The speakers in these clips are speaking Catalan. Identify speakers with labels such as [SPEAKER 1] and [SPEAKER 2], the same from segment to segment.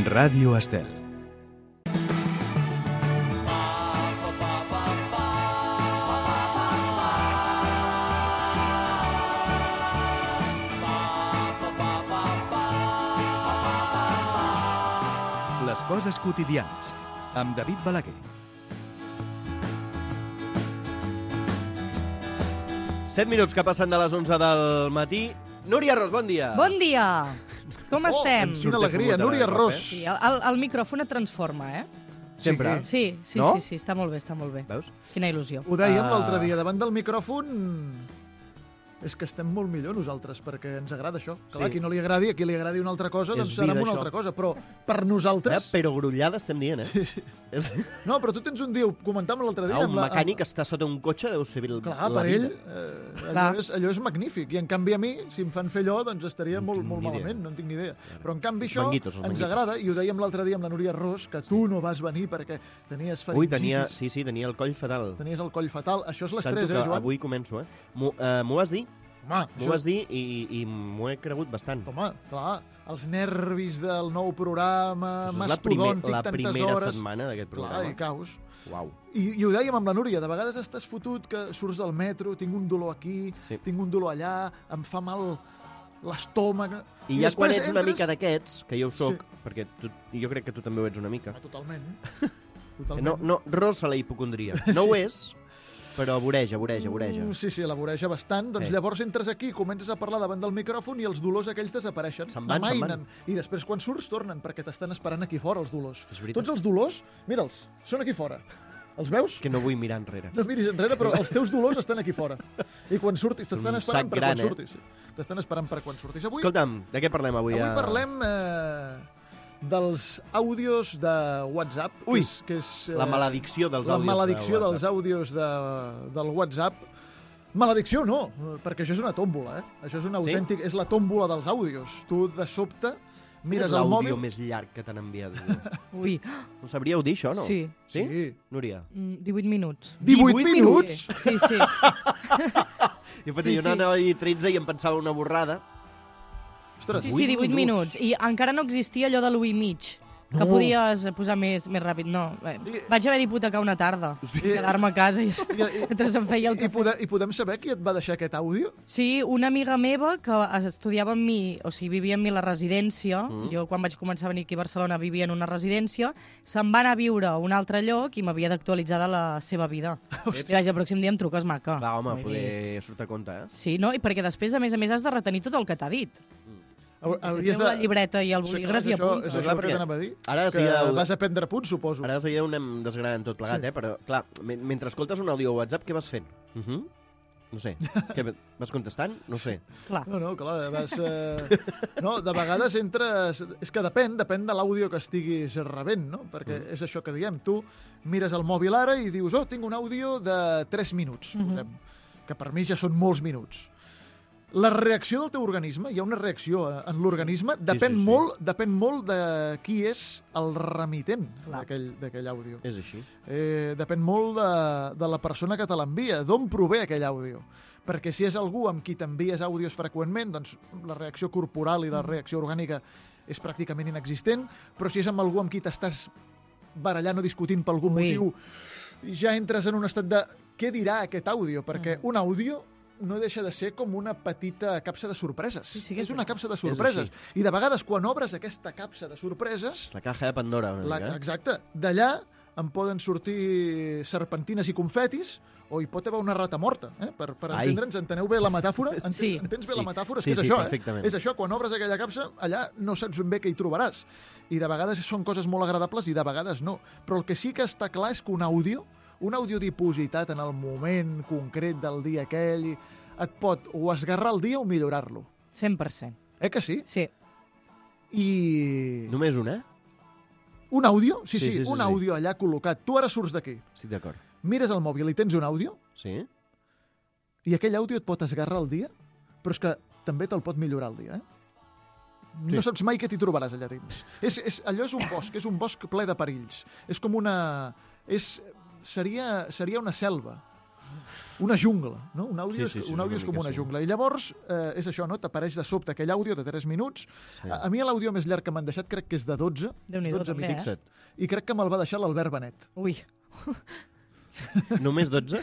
[SPEAKER 1] Ràdio Estel. Les coses quotidianes, amb David Balaguer.
[SPEAKER 2] 7 minuts que passen de les 11 del matí. Núria Ros, bon dia.
[SPEAKER 3] Bon dia! Com estem?
[SPEAKER 4] Quina alegria, Núria Ros.
[SPEAKER 3] Sí, el micròfon et transforma, eh?
[SPEAKER 2] Sempre.
[SPEAKER 3] Sí,
[SPEAKER 2] No?
[SPEAKER 3] sí, està molt bé, està molt bé.
[SPEAKER 2] Veus?
[SPEAKER 3] Quina il·lusió.
[SPEAKER 4] Ho dèiem l'altre dia, davant del micròfon... És que estem molt millor nosaltres, perquè ens agrada això. Clar,
[SPEAKER 2] Sí.
[SPEAKER 4] a qui no li agradi, a qui li agradi una altra cosa,
[SPEAKER 2] És
[SPEAKER 4] doncs serà
[SPEAKER 2] vida,
[SPEAKER 4] una
[SPEAKER 2] això.
[SPEAKER 4] altra cosa. Però per nosaltres...
[SPEAKER 2] Però grullada estem dient, eh?
[SPEAKER 4] Sí, sí.
[SPEAKER 2] És...
[SPEAKER 4] No, però tu tens un dia, ho comentàvem l'altre dia...
[SPEAKER 2] un mecànic està sota un cotxe, deu ser
[SPEAKER 4] Clar,
[SPEAKER 2] la
[SPEAKER 4] per ell,
[SPEAKER 2] vida.
[SPEAKER 4] allò és magnífic. I en canvi a mi, si em fan fer allò, doncs estaria
[SPEAKER 2] No
[SPEAKER 4] molt,
[SPEAKER 2] tinc
[SPEAKER 4] molt
[SPEAKER 2] ni idea.
[SPEAKER 4] malament, no en tinc ni idea. Però en canvi
[SPEAKER 2] Els
[SPEAKER 4] això
[SPEAKER 2] manguitos, els
[SPEAKER 4] ens
[SPEAKER 2] manguitos.
[SPEAKER 4] agrada, i ho dèiem l'altre dia amb la Núria Ros, que tu no vas venir perquè tenies faringitis.
[SPEAKER 2] Ui, tenia el coll fatal.
[SPEAKER 4] Tenies el coll fatal. Això és
[SPEAKER 2] Tanto
[SPEAKER 4] l'estrès,
[SPEAKER 2] que
[SPEAKER 4] Joan?
[SPEAKER 2] avui començo, eh? M'ho vas dir,
[SPEAKER 4] Home,
[SPEAKER 2] m'ho vas dir i m'ho he cregut bastant.
[SPEAKER 4] Home, clar, els nervis del nou programa,
[SPEAKER 2] Això és
[SPEAKER 4] mastodòntic,
[SPEAKER 2] la
[SPEAKER 4] tantes
[SPEAKER 2] primera
[SPEAKER 4] hores...
[SPEAKER 2] setmana d'aquest
[SPEAKER 4] Clar,
[SPEAKER 2] programa.
[SPEAKER 4] i caus.
[SPEAKER 2] Uau.
[SPEAKER 4] I ho dèiem amb la Núria, de vegades estàs fotut que surts del metro, tinc un dolor aquí,
[SPEAKER 2] Sí.
[SPEAKER 4] tinc un dolor allà, em fa mal l'estómac...
[SPEAKER 2] I ja quan
[SPEAKER 4] després
[SPEAKER 2] ets una
[SPEAKER 4] entres-
[SPEAKER 2] mica d'aquests, que jo ho soc,
[SPEAKER 4] Sí.
[SPEAKER 2] perquè jo crec que tu també ho ets una mica.
[SPEAKER 4] Ah, totalment. Totalment.
[SPEAKER 2] No, rossa la hipocondria. No ho és, però voreja.
[SPEAKER 4] Sí, la voreja bastant. Doncs
[SPEAKER 2] Sí.
[SPEAKER 4] llavors entres aquí, comences a parlar davant del micròfon i els dolors aquells desapareixen.
[SPEAKER 2] Se'n van.
[SPEAKER 4] Amainen. I després quan surts tornen, perquè t'estan esperant aquí fora els dolors.
[SPEAKER 2] És veritat.
[SPEAKER 4] Tots els dolors, mira'ls, són aquí fora. Els veus?
[SPEAKER 2] Que no vull mirar enrere.
[SPEAKER 4] No miris enrere, però els teus dolors estan aquí fora. I quan surtis, t'estan
[SPEAKER 2] Un
[SPEAKER 4] esperant
[SPEAKER 2] sac
[SPEAKER 4] per
[SPEAKER 2] gran,
[SPEAKER 4] quan surtis. T'estan esperant per quan surtis. Avui
[SPEAKER 2] Escolta'm, de què parlem avui?
[SPEAKER 4] parlem dels àudios de WhatsApp.
[SPEAKER 2] Ui,
[SPEAKER 4] que és,
[SPEAKER 2] la maledicció dels
[SPEAKER 4] la
[SPEAKER 2] àudios.
[SPEAKER 4] maledicció
[SPEAKER 2] de
[SPEAKER 4] dels
[SPEAKER 2] WhatsApp.
[SPEAKER 4] àudios del WhatsApp. Maledicció no, perquè això és una tòmbola, eh? Això és un autèntic... És la tòmbola dels àudios. Tu, de sobte, mires el mòbil...
[SPEAKER 2] L'àudio més llarg que t'han enviat.
[SPEAKER 3] Ui,
[SPEAKER 2] No sabríeu dir això, no?
[SPEAKER 3] sí.
[SPEAKER 2] Sí?
[SPEAKER 4] Sí.
[SPEAKER 2] Núria?
[SPEAKER 3] 18 minuts.
[SPEAKER 4] 18 minuts?
[SPEAKER 3] Sí.
[SPEAKER 2] Jo pensava,
[SPEAKER 3] Sí,
[SPEAKER 2] jo anava a dir 13 i em pensava una borrada.
[SPEAKER 4] Ostres,
[SPEAKER 3] Sí, 18 minuts. I encara no existia allò de l'1 i mig, que
[SPEAKER 4] No.
[SPEAKER 3] podies posar més ràpid. No, vaig haver d'hipotecar una tarda, quedar-me a casa i mentre em feia el cafè.
[SPEAKER 4] I podem saber qui et va deixar aquest àudio?
[SPEAKER 3] Sí, una amiga meva que estudiava amb mi, o sigui, vivia amb mi a la residència, jo quan vaig començar a venir aquí a Barcelona vivia en una residència, se'n va anar a viure a un altre lloc i m'havia d'actualitzar de la seva vida. I vaig, el pròxim dia em truques, maca.
[SPEAKER 2] Va, home,
[SPEAKER 3] Vull dir,
[SPEAKER 2] poder surt a compte, eh?
[SPEAKER 3] Sí, no? I perquè després, a més, has de retenir tot el que t'ha dit.
[SPEAKER 4] Hauries
[SPEAKER 3] Treu la llibreta i el
[SPEAKER 4] Sí,
[SPEAKER 3] bolígraf
[SPEAKER 4] és
[SPEAKER 3] i
[SPEAKER 4] això,
[SPEAKER 3] apunta.
[SPEAKER 4] és
[SPEAKER 2] Clar,
[SPEAKER 4] això que
[SPEAKER 2] perquè
[SPEAKER 4] t'anava a dir.
[SPEAKER 2] ara
[SPEAKER 4] Que
[SPEAKER 2] seguida-
[SPEAKER 4] vas a prendre punts, suposo.
[SPEAKER 2] Ara de seguida ho anem desgranant tot plegat,
[SPEAKER 4] Sí.
[SPEAKER 2] però, clar, mentre escoltes un àudio a WhatsApp, què vas fent? No sé. Què, vas contestant? No sé.
[SPEAKER 3] Clar.
[SPEAKER 4] No, clar, vas... No, de vegades entres... És que depèn de l'àudio que estiguis rebent, no? Perquè és això que diem. Tu mires el mòbil ara i dius, tinc un àudio de 3 minuts, posem, que per mi ja són molts minuts. La reacció del teu organisme, hi ha una reacció en l'organisme, depèn molt de qui és el remitent d'aquell àudio.
[SPEAKER 2] És així.
[SPEAKER 4] Depèn molt de la persona que te l'envia, d'on prové aquell àudio. Perquè si és algú amb qui t'envies àudios freqüentment, doncs la reacció corporal i la reacció orgànica és pràcticament inexistent, però si és amb algú amb qui t'estàs barallant o discutint per algun motiu, ja entres en un estat de què dirà aquest àudio, perquè un àudio no deixa de ser com una petita capsa de sorpreses.
[SPEAKER 3] Sí, que
[SPEAKER 4] és una capsa de
[SPEAKER 2] És
[SPEAKER 4] sorpreses. I de vegades, quan obres aquesta capsa de sorpreses,
[SPEAKER 2] La caja de Pandora, una mica.
[SPEAKER 4] exacte, d'allà en poden sortir serpentines i confetis, o hi pot haver una rata morta, per entendre'ns. Enteneu bé la metàfora?
[SPEAKER 3] Sí.
[SPEAKER 4] Entens bé la metàfora? És
[SPEAKER 2] Sí,
[SPEAKER 4] que és
[SPEAKER 2] sí,
[SPEAKER 4] això,
[SPEAKER 2] perfectament.
[SPEAKER 4] És això, quan obres aquella capsa, allà no saps ben bé què hi trobaràs. I de vegades són coses molt agradables i de vegades no. Però el que sí que està clar és que un àudio dipositat en el moment concret del dia aquell, et pot o esgarrar el dia o millorar-lo.
[SPEAKER 3] 100%.
[SPEAKER 4] Que sí?
[SPEAKER 3] Sí.
[SPEAKER 4] I...
[SPEAKER 2] Només una?
[SPEAKER 4] Un àudio? Sí,
[SPEAKER 2] Sí,
[SPEAKER 4] un àudio allà col·locat. Tu ara surts d'aquí,
[SPEAKER 2] Estic d'acord.
[SPEAKER 4] mires el mòbil i tens un àudio,
[SPEAKER 2] Sí?
[SPEAKER 4] i aquell àudio et pot esgarrar el dia, però és que també te'l pot millorar el dia, No saps mai què t'hi trobaràs allà dins. Allò és un bosc ple de perills. És com una... Seria una selva. una jungla, no? Un àudio,
[SPEAKER 2] Sí,
[SPEAKER 4] un àudio és com una jungla. I llavors és això, no? T'apareix de sobte aquell àudio de 3 minuts.
[SPEAKER 2] Sí.
[SPEAKER 4] A mi l'àudio més llarg que m'han deixat crec que és de 12.
[SPEAKER 3] Déu-n'hi-do,
[SPEAKER 4] 12
[SPEAKER 3] també,
[SPEAKER 4] minuts. I crec que me'l va deixar l'Albert Benet.
[SPEAKER 3] Ui,
[SPEAKER 2] Només 12?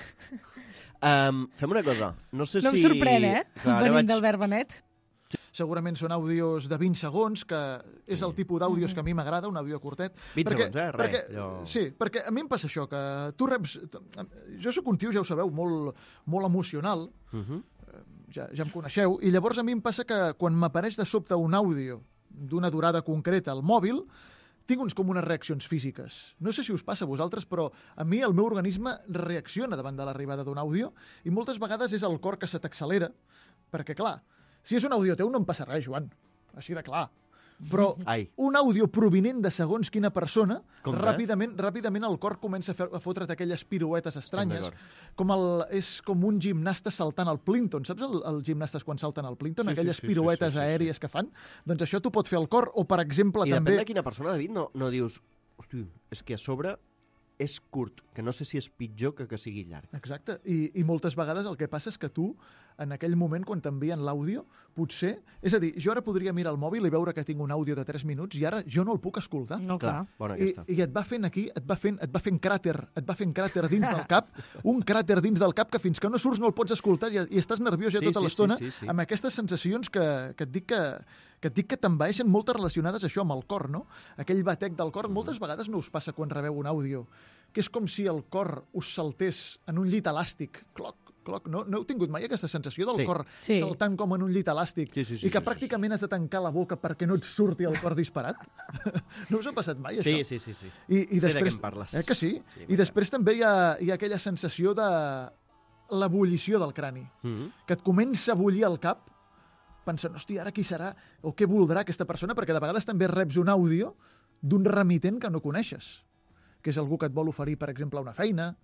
[SPEAKER 2] Fem una cosa. No sé
[SPEAKER 3] no em
[SPEAKER 2] si...
[SPEAKER 3] sorprèn,
[SPEAKER 2] Clar, ara
[SPEAKER 3] venint
[SPEAKER 2] vaig-
[SPEAKER 3] d'Albert Benet.
[SPEAKER 4] Segurament són àudios de 20 segons, que és el tipus d'àudios que a mi m'agrada, un àudio curtet.
[SPEAKER 2] 20 segons, res.
[SPEAKER 4] Perquè,
[SPEAKER 2] allò-
[SPEAKER 4] sí, perquè a mi em passa això, que tu reps... Jo sóc un tio, ja ho sabeu, molt emocional, ja em coneixeu, i llavors a mi em passa que quan m'apareix de sobte un àudio d'una durada concreta al mòbil, tinc com unes reaccions físiques. No sé si us passa a vosaltres, però a mi el meu organisme reacciona davant de l'arribada d'un àudio i moltes vegades és el cor que se t'accelera, perquè, clar, si és un àudio teu no em passa res, Joan, així de clar. Però
[SPEAKER 2] Ai.
[SPEAKER 4] un àudio provinent de segons quina persona,
[SPEAKER 2] Com
[SPEAKER 4] ràpidament el cor comença a fotre't aquelles piruetes estranyes.
[SPEAKER 2] d'acord.
[SPEAKER 4] És com un gimnasta saltant al Plinton. Saps els gimnastes quan salten al Plinton?
[SPEAKER 2] Sí,
[SPEAKER 4] Aquelles
[SPEAKER 2] sí,
[SPEAKER 4] piruetes
[SPEAKER 2] sí.
[SPEAKER 4] aèries que fan? Doncs això t'ho pot fer el cor. O, per exemple,
[SPEAKER 2] I
[SPEAKER 4] també...
[SPEAKER 2] depèn de quina persona, David, no dius... Hosti, és que a sobre és curt, que no sé si és pitjor que sigui llarg.
[SPEAKER 4] Exacte. I moltes vegades el que passa és que tu, en aquell moment, quan t'envien l'àudio, potser... És a dir, jo ara podria mirar el mòbil i veure que tinc un àudio de 3 minuts i ara jo no el puc escoltar.
[SPEAKER 3] No, clar.
[SPEAKER 2] Bona
[SPEAKER 4] I
[SPEAKER 2] aquesta.
[SPEAKER 4] et va fent aquí, et va fent cràter dins del cap, un cràter dins del cap que fins que no surts no el pots escoltar i estàs nerviós ja
[SPEAKER 2] Sí,
[SPEAKER 4] tota
[SPEAKER 2] sí,
[SPEAKER 4] l'estona
[SPEAKER 2] sí, sí.
[SPEAKER 4] amb aquestes sensacions que et dic que t'envaeixen, moltes relacionades això amb el cor, no? Aquell batec del cor, moltes vegades no us passa quan rebeu un àudio, que és com si el cor us saltés en un llit elàstic, cloc, cloc, no heu tingut mai aquesta sensació del
[SPEAKER 2] Sí.
[SPEAKER 4] cor
[SPEAKER 3] Sí.
[SPEAKER 4] saltant com en un llit elàstic
[SPEAKER 2] Sí,
[SPEAKER 4] i que pràcticament has de tancar la boca perquè no et surti el cor disparat? No us ha passat mai, això?
[SPEAKER 2] Sí.
[SPEAKER 4] I
[SPEAKER 2] Sé de
[SPEAKER 4] després,
[SPEAKER 2] què em parles.
[SPEAKER 4] que sí?
[SPEAKER 2] Sí,
[SPEAKER 4] I després també hi ha aquella sensació de l'ebullició del crani, que et comença a bullir el cap, pensant, hòstia, ara qui serà o què voldrà aquesta persona, perquè de vegades també reps un àudio d'un remitent que no coneixes, que és algú que et vol oferir, per exemple, una feina,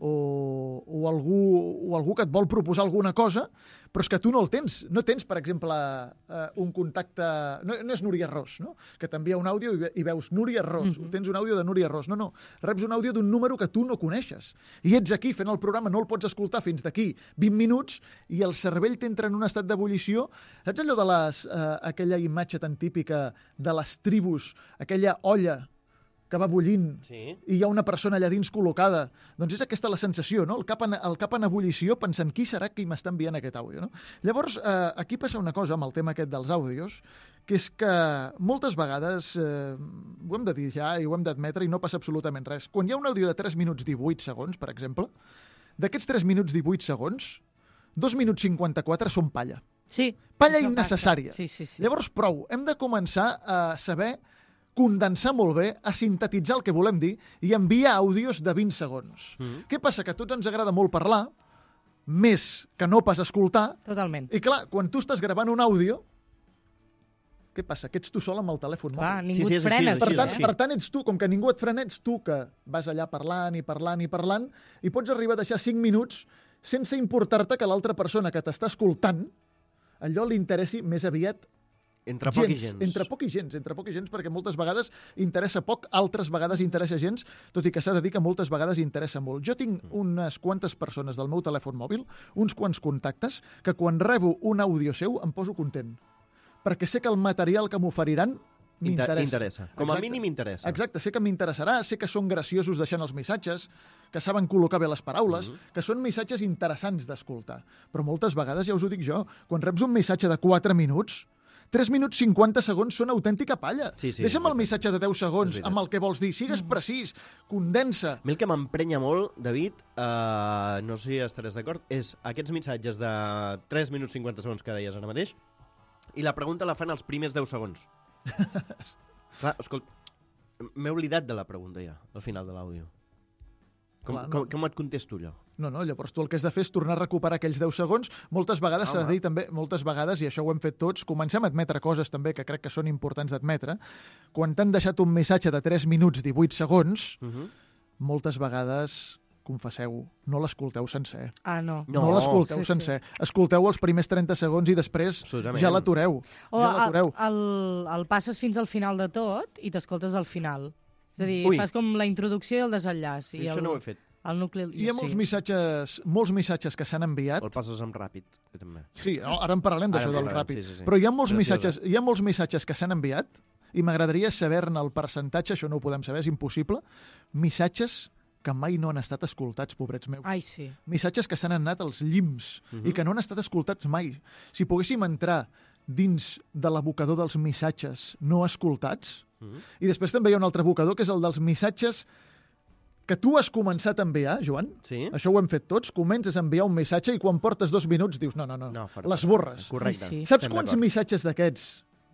[SPEAKER 4] o algú que et vol proposar alguna cosa, però és que tu no el tens. No tens, per exemple, un contacte... No és Núria Ros, no? Que t'envia un àudio i veus Núria Ros. Tens un àudio de Núria Ros. No. Reps un àudio d'un número que tu no coneixes. I ets aquí fent el programa, no el pots escoltar fins d'aquí 20 minuts i el cervell t'entra en un estat d'ebullició. Saps allò de aquella imatge tan típica de les tribus, aquella olla que va bullint
[SPEAKER 2] Sí.
[SPEAKER 4] i hi ha una persona allà dins col·locada. Doncs és aquesta la sensació, no? El cap en ebullició pensant qui serà qui m'està enviant aquest àudio, no? Llavors, aquí passa una cosa amb el tema aquest dels àudios, que és que moltes vegades, ho hem de dir ja i ho hem d'admetre i no passa absolutament res. Quan hi ha un àudio de 3 minuts 18 segons, per exemple, d'aquests 3 minuts 18 segons, 2 minuts 54 són palla.
[SPEAKER 3] Sí.
[SPEAKER 4] Palla
[SPEAKER 3] això
[SPEAKER 4] innecessària.
[SPEAKER 3] passa. Sí.
[SPEAKER 4] Llavors, prou. Hem de començar a saber condensar molt bé, a sintetitzar el que volem dir i enviar àudios de 20 segons. Què passa? Que a tots ens agrada molt parlar, més que no pas escoltar,
[SPEAKER 3] Totalment.
[SPEAKER 4] i clar, quan tu estàs gravant un àudio, què passa? Que ets tu sol amb el telèfon
[SPEAKER 3] Clar,
[SPEAKER 4] mòbil.
[SPEAKER 3] ningú
[SPEAKER 2] Sí,
[SPEAKER 3] et
[SPEAKER 2] és així,
[SPEAKER 3] frena.
[SPEAKER 2] és així,
[SPEAKER 3] aquí,
[SPEAKER 2] és
[SPEAKER 4] Per tant, ets tu, com que ningú et frena, ets tu que vas allà parlant i pots arribar a deixar 5 minuts sense importar-te que l'altra persona que t'està escoltant allò li interessi més aviat
[SPEAKER 2] Entre poc i gens.
[SPEAKER 4] Entre poc i gens, perquè moltes vegades interessa poc, altres vegades interessa gens, tot i que s'ha de dir que moltes vegades interessa molt. Jo tinc unes quantes persones del meu telèfon mòbil, uns quants contactes, que quan rebo un àudio seu em poso content, perquè sé que el material que m'oferiran m'interessa.
[SPEAKER 2] Interessa. Com a
[SPEAKER 4] Exacte.
[SPEAKER 2] mínim interessa.
[SPEAKER 4] Exacte, sé que m'interessarà, sé que són graciosos deixant els missatges, que saben col·locar bé les paraules, que són missatges interessants d'escoltar. Però moltes vegades, ja us ho dic jo, quan reps un missatge de 4 minuts, 3 minuts 50 segons són autèntica palla.
[SPEAKER 2] Sí, és
[SPEAKER 4] Deixa'm el
[SPEAKER 2] veritat.
[SPEAKER 4] missatge de 10
[SPEAKER 2] És
[SPEAKER 4] segons
[SPEAKER 2] veritat.
[SPEAKER 4] amb el que vols dir. Sigues precís, condensa.
[SPEAKER 2] A mi el que m'emprenya molt, David, no sé si estaràs d'acord, és aquests missatges de 3 minuts 50 segons que deies ara mateix, i la pregunta la fan els primers 10 segons. Clar, escolta, m'he oblidat de la pregunta ja, al final de l'àudio.
[SPEAKER 4] Clar, no.
[SPEAKER 2] Com et contesto allò?
[SPEAKER 4] No, llavors tu el que has de fer és tornar a recuperar aquells 10 segons. Moltes vegades s'ha de dir també, moltes vegades, i això ho hem fet tots, comencem a admetre coses també que crec que són importants d'admetre. Quan t'han deixat un missatge de 3 minuts 18 segons, moltes vegades, confesseu, no l'escolteu sencer.
[SPEAKER 3] Ah, no.
[SPEAKER 4] No l'escolteu sencer. Escolteu els primers 30 segons i després
[SPEAKER 2] Absolutament.
[SPEAKER 4] ja l'atureu.
[SPEAKER 3] O
[SPEAKER 4] Ja l'atureu.
[SPEAKER 3] el passes fins al final de tot i t'escoltes al final. És a dir,
[SPEAKER 2] Ui.
[SPEAKER 3] fas com la introducció i el desenllaç. I
[SPEAKER 2] Això no ho he fet.
[SPEAKER 3] El nucli...
[SPEAKER 4] Hi ha molts missatges que s'han enviat.
[SPEAKER 2] O el passes amb ràpid, que també.
[SPEAKER 4] Sí, ara en parlarem d'això del ràpid.
[SPEAKER 2] sí.
[SPEAKER 4] Però hi ha molts missatges que s'han enviat i m'agradaria saber-ne el percentatge, això no ho podem saber, és impossible, missatges que mai no han estat escoltats, pobrets meus.
[SPEAKER 3] Ai, sí.
[SPEAKER 4] Missatges que s'han anat als llims i que no han estat escoltats mai. Si poguéssim entrar dins de l'abocador dels missatges no escoltats, i després també hi ha un altre abocador, que és el dels missatges que tu has començat a enviar, Joan.
[SPEAKER 2] Sí.
[SPEAKER 4] Això ho hem fet tots. Comences a enviar un missatge i quan portes 2 minuts dius no, l'esborres.
[SPEAKER 2] Correcte.
[SPEAKER 3] Ai, sí.
[SPEAKER 4] Saps quants missatges d'aquests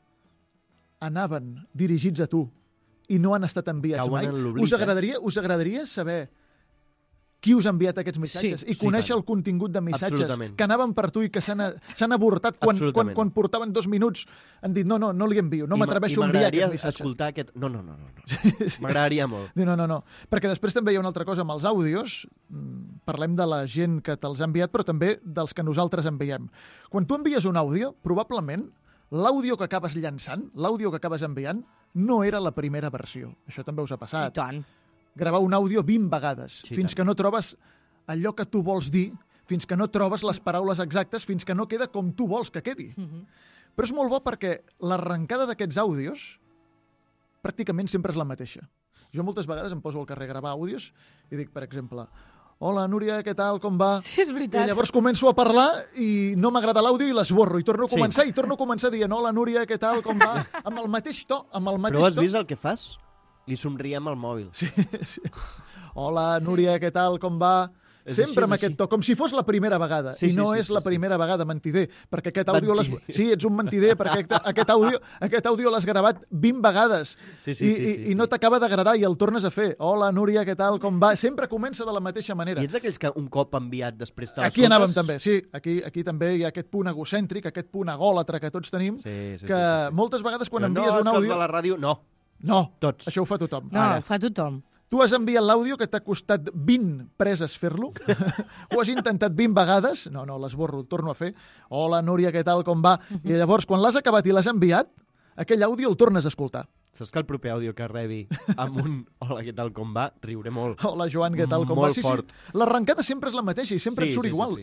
[SPEAKER 4] anaven dirigits a tu i no han estat enviats mai? Us agradaria saber qui us ha enviat aquests missatges i conèixer el contingut de missatges que anaven per tu i que s'han avortat quan portaven 2 minuts. Han dit, no li envio, no m'atreveixo a enviar aquest missatge.
[SPEAKER 2] Escoltar aquest... No. M'agradaria molt.
[SPEAKER 4] No. Perquè després també hi ha una altra cosa amb els àudios. Parlem de la gent que te'ls ha enviat, però també dels que nosaltres enviem. Quan tu envies un àudio, probablement l'àudio que acabes llançant, l'àudio que acabes enviant, no era la primera versió. Això també us ha passat.
[SPEAKER 3] I tant.
[SPEAKER 4] Gravar un àudio 20 vegades,
[SPEAKER 2] Sí,
[SPEAKER 4] fins que no trobes allò que tu vols dir, fins que no trobes les paraules exactes, fins que no queda com tu vols que quedi. Però és molt bo perquè l'arrencada d'aquests àudios pràcticament sempre és la mateixa. Jo moltes vegades em poso al carrer a gravar àudios i dic, per exemple, hola, Núria, què tal, com va?
[SPEAKER 3] Sí, és veritat.
[SPEAKER 4] I llavors començo a parlar i no m'agrada l'àudio i l'esborro. I torno a començar dient, hola, Núria, què tal, com va? Amb el mateix to,
[SPEAKER 2] Però has vist el que fas? Li somriem al mòbil.
[SPEAKER 4] Sí. Hola, Núria, què tal, com va? Sempre amb aquest to, com si fos la primera vegada. I no és la primera vegada, mentider, perquè aquest àudio... Sí, ets un mentider, perquè aquest àudio l'has gravat 20 vegades i no t'acaba d'agradar i el tornes a fer. Hola, Núria, què tal, com va? Sempre comença de la mateixa manera.
[SPEAKER 2] I ets d'aquells que un cop enviat després te l'escoltes?
[SPEAKER 4] Aquí anàvem també, sí. Aquí també hi ha aquest punt egocèntric, aquest punt egòlatre que tots tenim, que moltes vegades quan envies un àudio...
[SPEAKER 2] No, és que els de la ràdio, no.
[SPEAKER 4] No,
[SPEAKER 2] tots.
[SPEAKER 4] Això ho fa tothom.
[SPEAKER 3] No, ho fa tothom.
[SPEAKER 4] Tu has enviat l'àudio que t'ha costat 20 preses fer-lo? Ho has intentat 20 vegades? No, l'esborro, torno a fer. Hola, Núria, què tal, com va? I llavors, quan l'has acabat i l'has enviat, aquell àudio el tornes a escoltar.
[SPEAKER 2] Saps que el proper àudio que rebi amb un hola, què tal, com va, riuré molt.
[SPEAKER 4] Hola, Joan, què tal, com va?
[SPEAKER 2] Molt fort.
[SPEAKER 4] L'arrencada sempre és la mateixa i sempre et surt igual.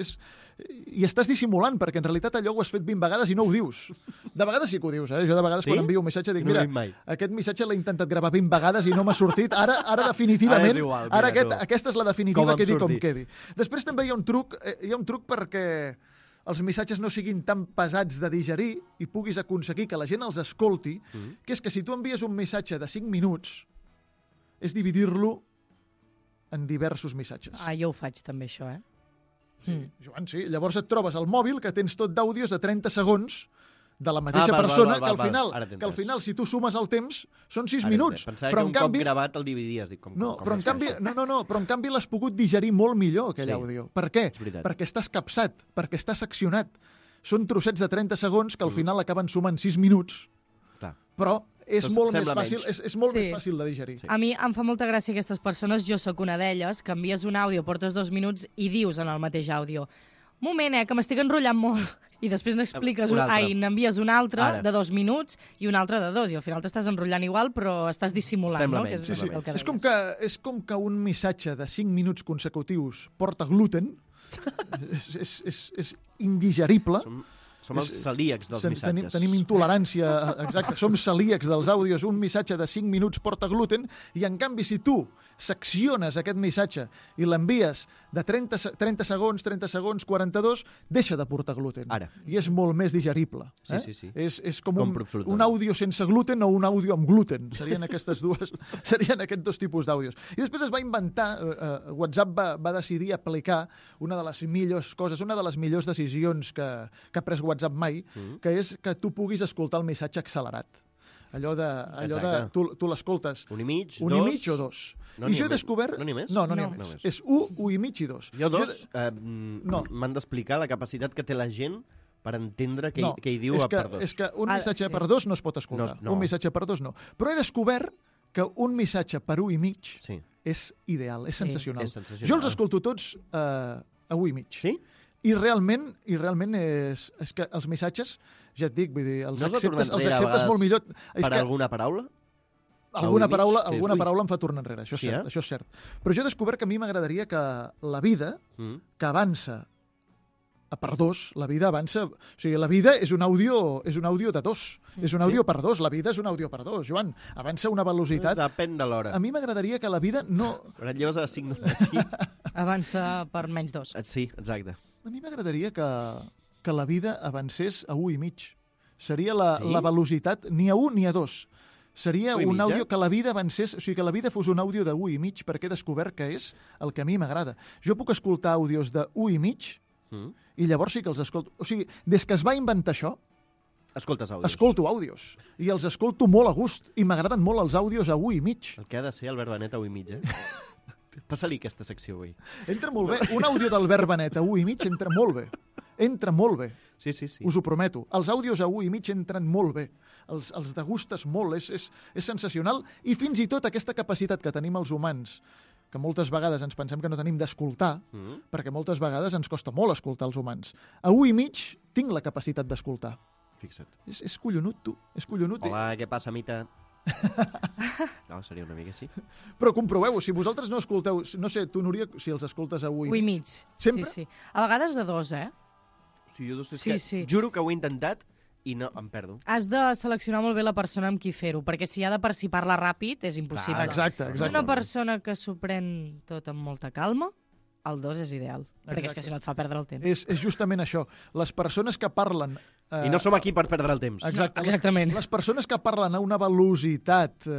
[SPEAKER 4] I estàs dissimulant, perquè en realitat allò ho has fet 20 vegades i no ho dius. De vegades sí que ho dius, eh? Jo de vegades quan envio un missatge dic, mira, aquest missatge l'he intentat gravar 20 vegades i no m'ha sortit. Ara definitivament, aquesta és la definitiva, quedi com quedi. Després també hi ha un truc perquè els missatges no siguin tan pesats de digerir i puguis aconseguir que la gent els escolti, que és que si tu envies un missatge de 5 minuts, és dividir-lo en diversos missatges.
[SPEAKER 3] Jo ho faig també, això, eh?
[SPEAKER 4] Sí, Joan, sí. Llavors et trobes al mòbil que tens tot d'àudios de 30 segons de la mateixa persona, que al final, si tu sumes el temps, són 6 minuts.
[SPEAKER 2] Pensava que un cop gravat el dividies.
[SPEAKER 4] Però en canvi l'has pogut digerir molt millor, aquell àudio. Per què? Perquè estàs capsat, perquè estàs seccionat. Són trossets de 30 segons que al final acaben sumant 6 minuts, però és molt més fàcil de digerir.
[SPEAKER 3] A mi em fa molta gràcia aquestes persones, jo sóc una d'elles, que envies un àudio, portes 2 minuts i dius en el mateix àudio, moment, que m'estic enrotllant molt. I després n'envies un altre de 2 minuts i un altre de 2. I al final t'estàs enrotllant igual, però estàs dissimulant, no?
[SPEAKER 4] És com que un missatge de 5 minuts consecutius porta gluten. És indigerible.
[SPEAKER 2] Som els celíacs dels missatges.
[SPEAKER 4] Tenim intolerància, exacte. Som celíacs dels àudios. Un missatge de 5 minuts porta gluten i, en canvi, si tu secciones aquest missatge i l'envies de 30 segons, 42, deixa de portar gluten. I és molt més digerible.
[SPEAKER 2] Sí.
[SPEAKER 4] És com un àudio sense gluten o un àudio amb gluten. Serien aquests 2 tipus d'àudios. I després es va inventar, WhatsApp va decidir aplicar una de les millors coses, una de les millors decisions que ha pres WhatsApp mai, que és que tu puguis escoltar el missatge accelerat. Allò de tu l'escoltes.
[SPEAKER 2] Un i mig,
[SPEAKER 4] un i mig o 2. I jo he descobert...
[SPEAKER 2] No n'hi ha més?
[SPEAKER 4] No n'hi ha més. És 1, 1 i mig i 2.
[SPEAKER 2] Jo 2 m'han d'explicar la capacitat que té la gent per entendre què hi diu per 2.
[SPEAKER 4] És que un missatge per 2 no es pot escoltar. Un missatge per 2 no. Però he descobert que un missatge per 1 i mig és ideal, és sensacional. Jo els escolto tots a 1 i mig.
[SPEAKER 2] Sí?
[SPEAKER 4] I realment és que els missatges, ja et dic, vull dir, els acceptes molt millor.
[SPEAKER 2] Per alguna paraula?
[SPEAKER 4] Alguna
[SPEAKER 2] mig,
[SPEAKER 4] paraula em fa tornar enrere, això és
[SPEAKER 2] Sí,
[SPEAKER 4] cert, això és cert. Però jo he descobert que a mi m'agradaria que la vida, que avança per dos, la vida avança... O sigui, la vida és un àudio de dos. És un àudio per dos. La vida és un àudio per dos, Joan. Avança a una velocitat...
[SPEAKER 2] Depèn de l'hora.
[SPEAKER 4] A mi m'agradaria que la vida no...
[SPEAKER 2] Ara et lleves a les 5 del matí.
[SPEAKER 3] Avança per menys 2.
[SPEAKER 2] Sí, exacte.
[SPEAKER 4] A mi m'agradaria que la vida avancés a 1,5. Seria la velocitat ni a 1 ni a 2. Seria un àudio que la vida avancés... O sigui, que la vida fos un àudio de 1,5 perquè he descobert que és el que a mi m'agrada. Jo puc escoltar àudios de 1,5 i llavors sí que els escolto. O sigui, des que es va inventar això,
[SPEAKER 2] Escoltes àudios.
[SPEAKER 4] escolto àudios. I els escolto molt a gust. I m'agraden molt els àudios a 1,5.
[SPEAKER 2] El que ha de ser Albert Benet a 1,5. Passa-li aquesta secció avui.
[SPEAKER 4] Entra molt bé. Un àudio d'Albert Benet a 1,5 entra molt bé. Entra molt bé.
[SPEAKER 2] Sí.
[SPEAKER 4] Us ho prometo. Els àudios a 1,5 entren molt bé. Els degustes molt. És sensacional. I fins i tot aquesta capacitat que tenim els humans, que moltes vegades ens pensem que no tenim d'escoltar, perquè moltes vegades ens costa molt escoltar els humans. A 1,5 tinc la capacitat d'escoltar.
[SPEAKER 2] Fixa't.
[SPEAKER 4] És collonut, tu. És collonut.
[SPEAKER 2] Hola, què passa, Mita? No, seria una mica així.
[SPEAKER 4] Però comproveu-ho. Si vosaltres no escolteu... No sé, tu, Núria, si els escoltes a 1,5.
[SPEAKER 3] 1,5.
[SPEAKER 4] Sempre?
[SPEAKER 3] Sí. A vegades de 2, eh?
[SPEAKER 2] Hosti, jo no sé
[SPEAKER 3] Sí.
[SPEAKER 2] Juro que ho he intentat i no, em perdo.
[SPEAKER 3] Has de seleccionar molt bé la persona amb qui fer-ho, perquè si ha de per si parla ràpid és impossible.
[SPEAKER 4] Exacte.
[SPEAKER 3] Si és una persona que s'ho pren tot amb molta calma, el 2 és ideal, perquè és que si no et fa perdre el temps.
[SPEAKER 4] És justament això. Les persones que parlen...
[SPEAKER 2] I no som aquí per perdre el temps.
[SPEAKER 4] Exacte.
[SPEAKER 3] Exactament.
[SPEAKER 4] Les persones que parlen a una velocitat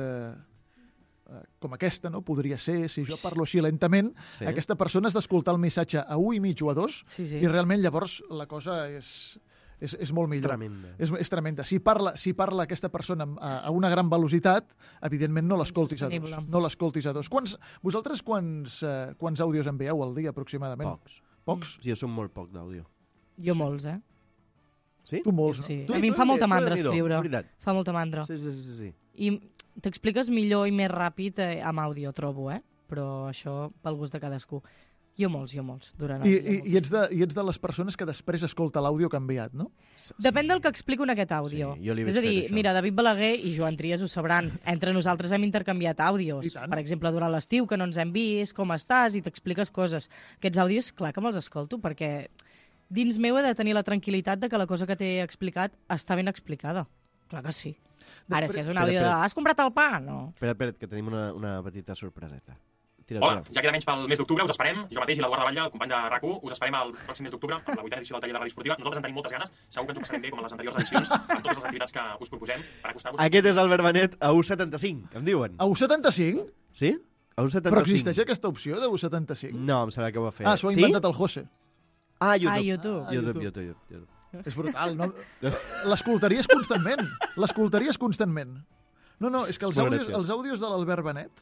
[SPEAKER 4] com aquesta, no? Podria ser, si jo parlo així lentament, aquesta persona has d'escoltar el missatge a 1,5 o a 2 i realment llavors la cosa és molt millor.
[SPEAKER 2] Tremenda.
[SPEAKER 4] És tremenda. Si parla aquesta persona a una gran velocitat, evidentment no l'escoltis a 2. No l'escoltis a 2. Vosaltres quants àudios envieu al dia, aproximadament? Pocs?
[SPEAKER 2] Jo som molt poc d'àudio.
[SPEAKER 3] Jo molts, eh?
[SPEAKER 2] Sí?
[SPEAKER 4] Tu molts, no?
[SPEAKER 3] Sí. A mi em fa molta mandra escriure. Fa molta mandra.
[SPEAKER 2] Sí.
[SPEAKER 3] I t'expliques millor i més ràpid amb àudio, trobo, eh? Però això pel gust de cadascú. Jo molts, durant el dia.
[SPEAKER 4] I ets de les persones que després escolta l'àudio que ha enviat, no?
[SPEAKER 3] Depèn del que explico en aquest àudio.
[SPEAKER 2] Sí, jo li veig
[SPEAKER 3] és a dir,
[SPEAKER 2] fer això.
[SPEAKER 3] mira, David Balaguer i Joan Trias ho sabran. Entre nosaltres hem intercanviat àudios. Per exemple, durant l'estiu, que no ens hem vist, com estàs, i t'expliques coses. Aquests àudios, clar que me'ls escolto, perquè dins meu he de tenir la tranquil·litat de que la cosa que t'he explicat està ben explicada. Clar que sí. Ara, si és un àudio de... Has comprat el pa? No.
[SPEAKER 2] Espera, que tenim una petita sorpreseta.
[SPEAKER 5] Hola, ja queda menys pel mes d'octubre, us esperem. Jo mateix i l'Eduard Batlle, el company de RAC1, us esperem el pròxim mes d'octubre amb la 8a edició del taller de ràdio esportiva. Nosaltres en tenim moltes ganes, segur que ens ho passarem bé com en les anteriors edicions, amb totes les activitats que us proposem per acostar-vos.
[SPEAKER 2] Aquest és Albert Benet a 1,75, em diuen.
[SPEAKER 4] A 1,75?
[SPEAKER 2] Sí? A 1,75.
[SPEAKER 4] Però existeix aquesta opció de 1,75?
[SPEAKER 2] No, em sembla que ho va fer.
[SPEAKER 4] S'ho ha inventat el José.
[SPEAKER 2] YouTube.
[SPEAKER 4] És brutal, no? L'escoltaries constantment. No, és que els àudios de l'Albert Benet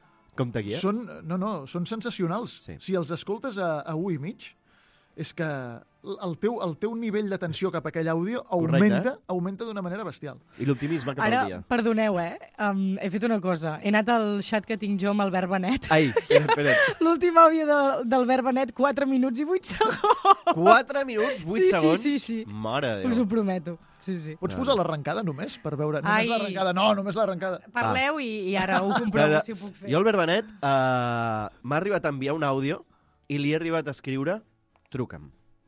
[SPEAKER 4] són sensacionals.
[SPEAKER 2] Sí.
[SPEAKER 4] Si els escoltes a 1,5, és que el teu nivell d'atenció cap a aquell àudio augmenta d'una manera bestial.
[SPEAKER 2] I l'optimisme cap al dia.
[SPEAKER 3] Ara, perdoneu, he fet una cosa. He anat al xat que tinc jo amb Albert Benet.
[SPEAKER 2] Ai, espera.
[SPEAKER 3] L'últim àudio d'Albert Benet, 4 minuts i 8 segons.
[SPEAKER 2] 4 minuts, 8 segons?
[SPEAKER 3] Sí.
[SPEAKER 2] Mare de Déu.
[SPEAKER 3] Us ho prometo. Sí.
[SPEAKER 4] Pots posar l'arrencada només per veure? Només l'arrencada. No, només l'arrencada.
[SPEAKER 3] Parleu i ara ho comprovo si ho puc fer.
[SPEAKER 2] Jo, Albert Benet, m'ha arribat a enviar un àudio i li he arribat a escriure truca'm.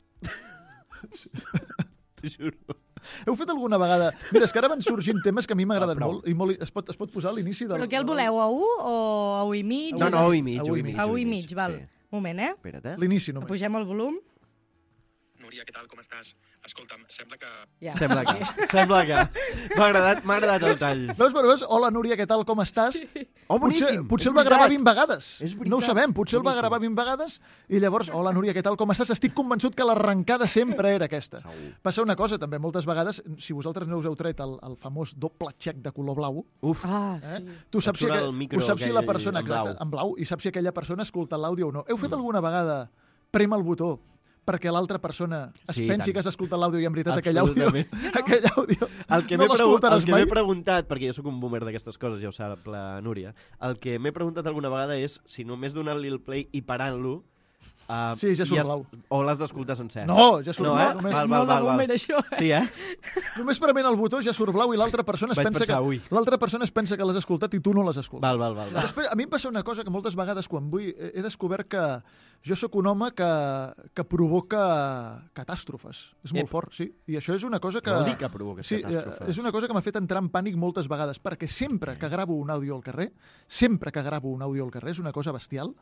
[SPEAKER 2] T'ho juro.
[SPEAKER 4] Heu fet alguna vegada... Mira, és que ara van sorgint temes que a mi m'agraden molt i es pot posar a l'inici del...
[SPEAKER 3] Però què el voleu, a 1 o a 1,5?
[SPEAKER 2] No, a 1,5.
[SPEAKER 3] A 1,5, val. Moment,
[SPEAKER 4] Espera't, L'inici només.
[SPEAKER 3] Pugem el volum.
[SPEAKER 5] Núria, què tal, com estàs? Escolta'm, sembla que...
[SPEAKER 2] Sembla que. M'ha agradat el tall.
[SPEAKER 4] Veus? Hola, Núria, què tal, com estàs?
[SPEAKER 2] Oh, boníssim.
[SPEAKER 4] Potser el va gravar 20 vegades.
[SPEAKER 2] És veritat.
[SPEAKER 4] No ho sabem, potser el va gravar 20 vegades i llavors, hola, Núria, què tal, com estàs? Estic convençut que l'arrencada sempre era aquesta. Passa una cosa, també, moltes vegades, si vosaltres no us heu tret el famós doble xec de color blau,
[SPEAKER 3] sí.
[SPEAKER 4] tu saps si la persona... Exacte, en blau, i saps si aquella persona escolta l'àudio o no. Heu fet alguna vegada prem el botó perquè l'altra persona pensi que has escoltat l'àudio i en veritat aquell àudio
[SPEAKER 2] el que
[SPEAKER 4] no l'escoltaràs mai?
[SPEAKER 2] M'he preguntat, perquè jo sóc un boomer d'aquestes coses, ja ho sap la Núria, el que m'he preguntat alguna vegada és si només donant-li el play i parant-lo
[SPEAKER 4] sí, ja surt blau.
[SPEAKER 2] O l'has d'escoltar sencer.
[SPEAKER 4] No, ja surt blau.
[SPEAKER 3] Molt de boomer, això.
[SPEAKER 2] Sí,
[SPEAKER 4] Només prement el botó ja surt blau i l'altra persona
[SPEAKER 2] Vaig pensar, ui.
[SPEAKER 4] es pensa que l'has escoltat i tu no l'has escoltat.
[SPEAKER 2] Val.
[SPEAKER 4] Després, a mi em passa una cosa que moltes vegades quan vull... He descobert que jo sóc un home que provoca catàstrofes. És molt fort, sí. I això és una cosa que...
[SPEAKER 2] Vol dir que provoques catàstrofes.
[SPEAKER 4] És una cosa que m'ha fet entrar en pànic moltes vegades, perquè sempre que gravo un àudio al carrer, és una cosa bestial,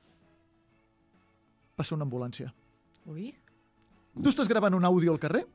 [SPEAKER 4] passa una ambulància.
[SPEAKER 3] Ui.
[SPEAKER 4] Tu estàs gravant un àudio al carrer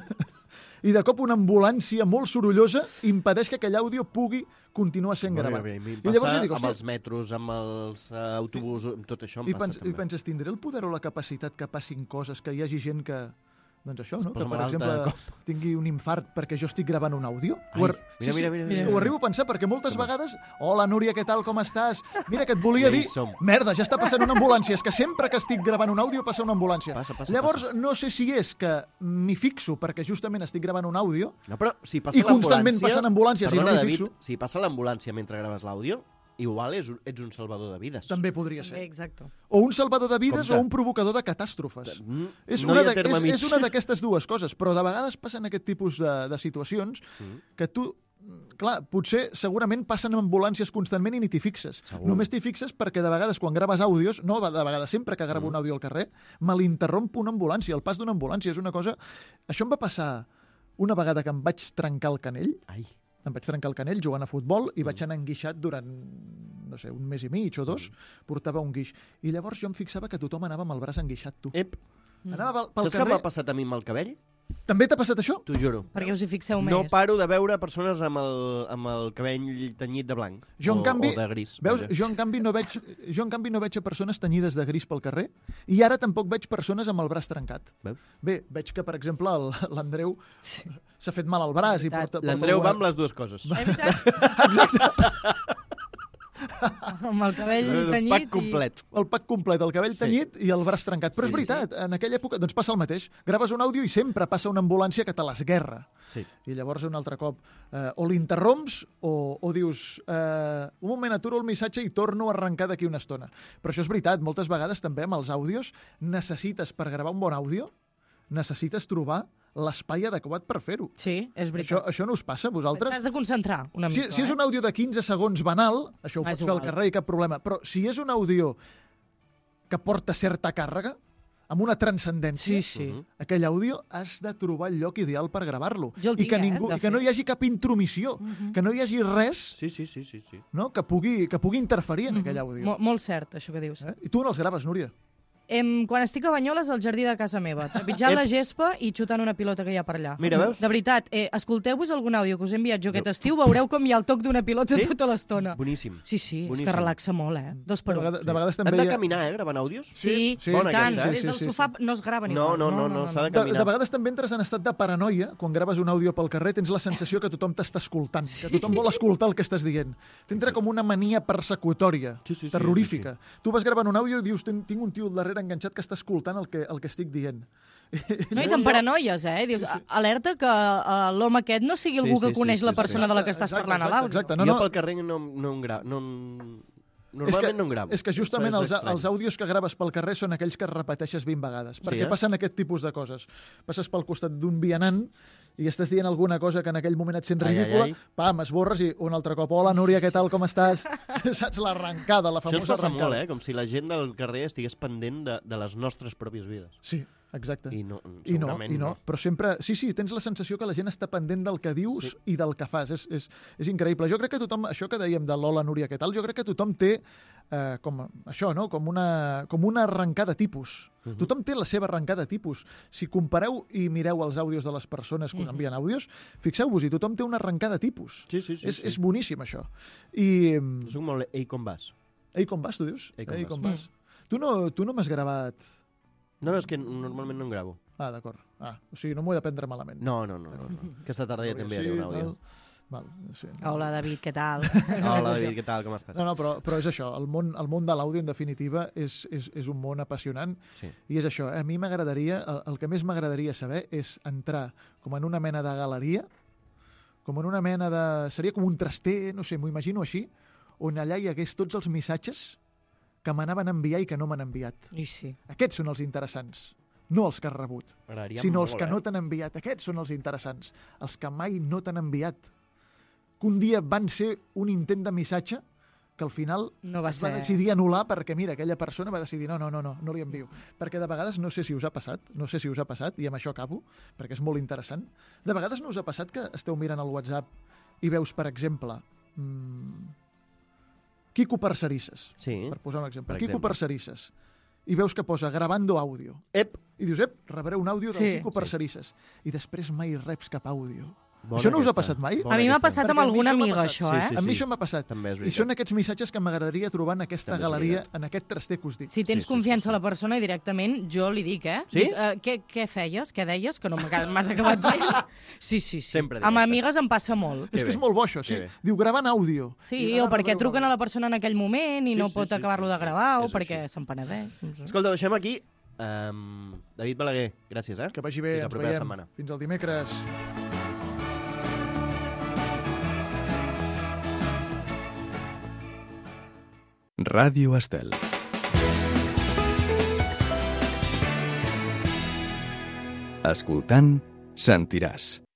[SPEAKER 4] i de cop una ambulància molt sorollosa impedeix que aquell àudio pugui continuar sent gravat.
[SPEAKER 2] I
[SPEAKER 4] llavors jo dic,
[SPEAKER 2] amb els metros, amb els autobusos, amb tot això em passa també.
[SPEAKER 4] I penses, tindré el poder o la capacitat que passin coses, que hi hagi gent que... Doncs això, no?
[SPEAKER 2] posa
[SPEAKER 4] Que, per
[SPEAKER 2] malalt
[SPEAKER 4] exemple,
[SPEAKER 2] de cop.
[SPEAKER 4] tingui un infart perquè jo estic gravant un àudio.
[SPEAKER 2] Ai,
[SPEAKER 4] Sí,
[SPEAKER 2] mira.
[SPEAKER 4] És que ho arribo a pensar, perquè moltes vegades... Hola, Núria, què tal, com estàs? Mira, que et volia
[SPEAKER 2] Ja hi
[SPEAKER 4] dir...
[SPEAKER 2] som.
[SPEAKER 4] Merda, ja està passant una ambulància. És que sempre que estic gravant un àudio passa una ambulància.
[SPEAKER 2] Passa,
[SPEAKER 4] Llavors, no sé si és que m'hi fixo perquè justament estic gravant un àudio.
[SPEAKER 2] No, però si passa
[SPEAKER 4] I constantment passen ambulàncies i no
[SPEAKER 2] Perdona,
[SPEAKER 4] m'hi
[SPEAKER 2] David,
[SPEAKER 4] fixo.
[SPEAKER 2] si passa l'ambulància mentre graves l'àudio, igual ets un salvador de vides.
[SPEAKER 4] També podria ser.
[SPEAKER 3] Exacte.
[SPEAKER 4] O un salvador de vides
[SPEAKER 2] Compte.
[SPEAKER 4] o un provocador de catàstrofes. És
[SPEAKER 2] no
[SPEAKER 4] una
[SPEAKER 2] hi ha terme mig.
[SPEAKER 4] és una d'aquestes dues coses, però de vegades passen aquest tipus de situacions que tu... Clar, potser segurament passen ambulàncies constantment i ni t'hi fixes.
[SPEAKER 2] Segur.
[SPEAKER 4] Només t'hi fixes perquè de vegades quan graves àudios, no de vegades sempre que gravo un àudio al carrer, me l'interromp una ambulància, el pas d'una ambulància. És una cosa... Això em va passar una vegada que em vaig trencar el canell.
[SPEAKER 2] Ai.
[SPEAKER 4] Em vaig trencar el canell jugant a futbol i vaig anar enguixat durant, no sé, un mes i mig o dos, portava un guix. I llavors jo em fixava que tothom anava amb el braç enguixat, tu.
[SPEAKER 2] Ep,
[SPEAKER 4] Anava pel
[SPEAKER 2] saps què
[SPEAKER 4] carrer...
[SPEAKER 2] m'ha passat a mi amb el cabell?
[SPEAKER 4] També t'ha passat això?
[SPEAKER 2] T'ho juro.
[SPEAKER 3] Perquè us hi fixeu més.
[SPEAKER 2] No paro de veure persones amb el cabell tenyit de blanc.
[SPEAKER 4] Jo, en canvi,
[SPEAKER 2] o de gris.
[SPEAKER 4] veus,
[SPEAKER 2] vaja.
[SPEAKER 4] jo en canvi no veig a persones tenyides de gris pel carrer i ara tampoc veig persones amb el braç trencat.
[SPEAKER 2] Veus?
[SPEAKER 4] Bé, veig que, per exemple, l'Andreu s'ha fet mal al braç i porta
[SPEAKER 2] L'Andreu va amb
[SPEAKER 4] alguna...
[SPEAKER 2] les dues coses.
[SPEAKER 3] És veritat? Amb el cabell
[SPEAKER 2] El
[SPEAKER 3] tenyit
[SPEAKER 2] pack complet.
[SPEAKER 4] El pack complet, el cabell
[SPEAKER 2] Sí.
[SPEAKER 4] tenyit i el braç trencat. Però
[SPEAKER 2] Sí,
[SPEAKER 4] és veritat, en aquella època doncs passa el mateix. Graves un àudio i sempre passa una ambulància que te l'esguerra.
[SPEAKER 2] Sí.
[SPEAKER 4] I llavors un altre cop o l'interromps o dius un moment, aturo el missatge i torno a arrencar d'aquí una estona. Però això és veritat, moltes vegades també amb els àudios necessites, per gravar un bon àudio, necessites trobar l'espai adequat per fer-ho.
[SPEAKER 3] Sí, és veritat.
[SPEAKER 4] Això no us passa a vosaltres?
[SPEAKER 3] T'has de concentrar una mica.
[SPEAKER 4] Si és un àudio de 15 segons banal, això ho
[SPEAKER 3] És
[SPEAKER 4] pots fer al
[SPEAKER 3] igual.
[SPEAKER 4] carrer i cap problema. Però si és un àudio que porta certa càrrega, amb una transcendència,
[SPEAKER 3] Sí.
[SPEAKER 4] aquell àudio has de trobar el lloc ideal per gravar-lo.
[SPEAKER 3] Jo el
[SPEAKER 4] I que,
[SPEAKER 3] tinc, de
[SPEAKER 4] i que no
[SPEAKER 3] fet.
[SPEAKER 4] hi hagi cap intromissió, que no hi hagi res
[SPEAKER 2] Sí.
[SPEAKER 4] no, que pugui interferir en aquell àudio.
[SPEAKER 3] Molt cert, això que dius.
[SPEAKER 4] I tu no els graves, Núria?
[SPEAKER 3] Quan estic a Banyoles, al jardí de casa meva, trepitjant la gespa i xutant una pilota que hi ha per allà.
[SPEAKER 2] Mira, veus?
[SPEAKER 3] De veritat, escolteu-vos algun àudio que us he enviat jo aquest estiu, veureu com hi ha el toc d'una pilota
[SPEAKER 2] Sí?
[SPEAKER 3] tota l'estona.
[SPEAKER 2] Boníssim.
[SPEAKER 3] Sí, és
[SPEAKER 2] Boníssim.
[SPEAKER 3] que relaxa molt, Dos per un.
[SPEAKER 4] De vegades
[SPEAKER 2] Han
[SPEAKER 4] també
[SPEAKER 2] de
[SPEAKER 4] hi ha...
[SPEAKER 2] caminar, gravant àudios?
[SPEAKER 3] Sí,
[SPEAKER 4] Sí,
[SPEAKER 3] i
[SPEAKER 2] bona
[SPEAKER 3] tant.
[SPEAKER 2] aquesta,
[SPEAKER 3] Des del
[SPEAKER 4] sí,
[SPEAKER 3] sofà no es grava ni
[SPEAKER 2] No,
[SPEAKER 3] igual.
[SPEAKER 2] s'ha de
[SPEAKER 4] De
[SPEAKER 2] caminar.
[SPEAKER 4] vegades també entres en estat de paranoia quan graves un àudio pel carrer, tens la sensació que tothom t'està escoltant, que tothom vol escoltar el que estàs dient. T'entra com una mania persecutòria,
[SPEAKER 2] Sí,
[SPEAKER 4] terrorífica. Tu vas gravant un àudio i dius, tinc un tio al darrere enganxat que està escoltant el que estic dient.
[SPEAKER 3] No, i te'n paranoies, Dius, alerta que l'home aquest no sigui algú que coneix la persona de la que estàs
[SPEAKER 4] Exacte,
[SPEAKER 3] parlant a l'àudio.
[SPEAKER 4] exacte.
[SPEAKER 2] Jo pel carrer no em gravo. Normalment no en gravo.
[SPEAKER 4] És que justament
[SPEAKER 2] Això és
[SPEAKER 4] els
[SPEAKER 2] estrany.
[SPEAKER 4] àudios que graves pel carrer són aquells que repeteixes 20 vegades. Perquè passen aquest tipus de coses. Passes pel costat d'un vianant i estàs dient alguna cosa que en aquell moment et sent ridícula, pam, esborres i un altre cop, hola Núria, què tal, com estàs? Saps l'arrencada, la
[SPEAKER 2] Això ens
[SPEAKER 4] famosa
[SPEAKER 2] passa
[SPEAKER 4] arrencada.
[SPEAKER 2] molt, com si la gent del carrer estigués pendent de les nostres pròpies vides.
[SPEAKER 4] Sí, exacte.
[SPEAKER 2] I no,
[SPEAKER 4] I no,
[SPEAKER 2] segurament no.
[SPEAKER 4] però sempre... Sí, tens la sensació que la gent està pendent del que dius i del que fas. És increïble. Jo crec que tothom, això que dèiem de l'hola Núria, què tal, jo crec que tothom té com això, no? Com una arrencada tipus. Tothom té la seva arrencada tipus. Si compareu i mireu els àudios de les persones que us envien àudios, fixeu-vos-hi, tothom té una arrencada tipus.
[SPEAKER 2] Sí.
[SPEAKER 4] És boníssim, això. I...
[SPEAKER 2] Soc molt ei com vas.
[SPEAKER 4] Ei, com vas, tu dius?
[SPEAKER 2] Ei, com
[SPEAKER 4] vas. Tu no m'has gravat...
[SPEAKER 2] No, és que normalment no en gravo.
[SPEAKER 4] Ah, d'acord. O sigui, no m'ho he de prendre malament.
[SPEAKER 2] No. Aquesta tarda ja t'enviaré un àudio.
[SPEAKER 4] Val, sí.
[SPEAKER 3] Hola, David, què tal?
[SPEAKER 2] Hola, David, què tal, com estàs?
[SPEAKER 4] No, però és això, el món de l'àudio, en definitiva, és un món apassionant.
[SPEAKER 2] Sí.
[SPEAKER 4] I és això, a mi m'agradaria, el que més m'agradaria saber és entrar com en una mena de galeria, com en una mena de... Seria com un traster, no sé, m'ho imagino així, on allà hi hagués tots els missatges que m'anaven a enviar i que no m'han enviat.
[SPEAKER 3] I sí.
[SPEAKER 4] Aquests són els interessants. no els que has rebut,
[SPEAKER 2] M'agradaria
[SPEAKER 4] sinó
[SPEAKER 2] molt,
[SPEAKER 4] els que no t'han enviat. Aquests són els interessants, els que mai no t'han enviat. Que un dia van ser un intent de missatge que al final
[SPEAKER 3] No va
[SPEAKER 4] es va
[SPEAKER 3] ser.
[SPEAKER 4] decidir anul·lar perquè, mira, aquella persona va decidir no li envio. Perquè de vegades, no sé si us ha passat, i amb això acabo, perquè és molt interessant, de vegades no us ha passat que esteu mirant el WhatsApp i veus, per exemple, Quico Parcerisses,
[SPEAKER 2] Sí,
[SPEAKER 4] per posar un exemple.
[SPEAKER 2] per
[SPEAKER 4] Quico
[SPEAKER 2] exemple.
[SPEAKER 4] Parcerisses. I veus que posa grabando àudio.
[SPEAKER 2] Ep!
[SPEAKER 4] I dius, rebré un àudio del
[SPEAKER 3] Sí.
[SPEAKER 4] Quico Parcerisses. I després mai reps cap àudio.
[SPEAKER 2] Bona
[SPEAKER 4] Això no us ha
[SPEAKER 2] aquesta.
[SPEAKER 4] passat mai?
[SPEAKER 2] Bona
[SPEAKER 3] A mi m'ha
[SPEAKER 2] aquesta.
[SPEAKER 3] passat
[SPEAKER 4] Perquè
[SPEAKER 3] amb
[SPEAKER 4] a mi
[SPEAKER 3] alguna
[SPEAKER 4] això m'ha
[SPEAKER 3] amiga,
[SPEAKER 4] passat.
[SPEAKER 3] això,
[SPEAKER 2] Sí,
[SPEAKER 3] eh?
[SPEAKER 2] sí,
[SPEAKER 4] A mi això m'ha passat.
[SPEAKER 2] També és
[SPEAKER 4] I
[SPEAKER 2] veritat.
[SPEAKER 4] són aquests missatges que m'agradaria trobar en aquesta
[SPEAKER 2] També és
[SPEAKER 4] galeria,
[SPEAKER 2] veritat.
[SPEAKER 4] en aquest traster que us dic.
[SPEAKER 3] Si tens
[SPEAKER 2] Sí,
[SPEAKER 3] confiança
[SPEAKER 2] sí.
[SPEAKER 3] a la persona i directament, jo li dic,
[SPEAKER 2] Sí?
[SPEAKER 3] Dic, què feies? Què deies? Que no m'has acabat dient. Sí.
[SPEAKER 2] Sempre
[SPEAKER 3] Amb
[SPEAKER 2] directe.
[SPEAKER 3] amigues em passa molt.
[SPEAKER 4] És que
[SPEAKER 2] bé.
[SPEAKER 4] és molt bo, això, sí.
[SPEAKER 2] Que bé.
[SPEAKER 4] Diu, gravant àudio.
[SPEAKER 3] Sí,
[SPEAKER 4] I
[SPEAKER 3] o
[SPEAKER 4] ara
[SPEAKER 3] perquè
[SPEAKER 4] rebreu
[SPEAKER 3] truquen
[SPEAKER 4] un
[SPEAKER 3] a la
[SPEAKER 4] àudio.
[SPEAKER 3] persona en aquell moment i
[SPEAKER 2] Sí,
[SPEAKER 3] no
[SPEAKER 2] sí,
[SPEAKER 3] pot
[SPEAKER 2] sí,
[SPEAKER 3] acabar-lo
[SPEAKER 2] sí,
[SPEAKER 3] de
[SPEAKER 2] sí.
[SPEAKER 3] gravar o
[SPEAKER 2] És
[SPEAKER 3] perquè
[SPEAKER 2] així.
[SPEAKER 3] s'empenedeix. No sé.
[SPEAKER 2] Escolta, ho deixem aquí. David Balaguer, gràcies,
[SPEAKER 4] Que vagi bé,
[SPEAKER 2] Fins la
[SPEAKER 4] ens
[SPEAKER 2] propera
[SPEAKER 4] veiem.
[SPEAKER 2] setmana.
[SPEAKER 4] Fins el dimecres.
[SPEAKER 1] Ràdio Estel. Escoltant, sentiràs.